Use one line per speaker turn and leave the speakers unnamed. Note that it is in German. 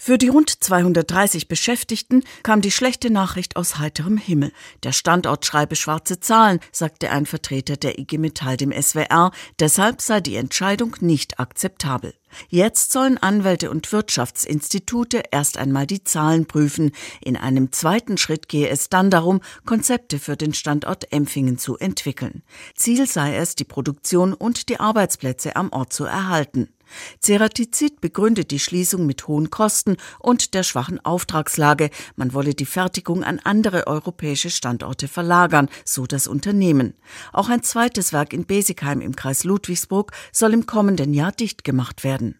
Für die rund 230 Beschäftigten kam die schlechte Nachricht aus heiterem Himmel. Der Standort schreibe schwarze Zahlen, sagte ein Vertreter der IG Metall dem SWR. Deshalb sei die Entscheidung nicht akzeptabel. Jetzt sollen Anwälte und Wirtschaftsinstitute erst einmal die Zahlen prüfen. In einem zweiten Schritt gehe es dann darum, Konzepte für den Standort Empfingen zu entwickeln. Ziel sei es, die Produktion und die Arbeitsplätze am Ort zu erhalten. Ceratizid begründet die Schließung mit hohen Kosten und der schwachen Auftragslage. Man wolle die Fertigung an andere europäische Standorte verlagern, so das Unternehmen. Auch ein zweites Werk in Besigheim im Kreis Ludwigsburg soll im kommenden Jahr dicht gemacht werden.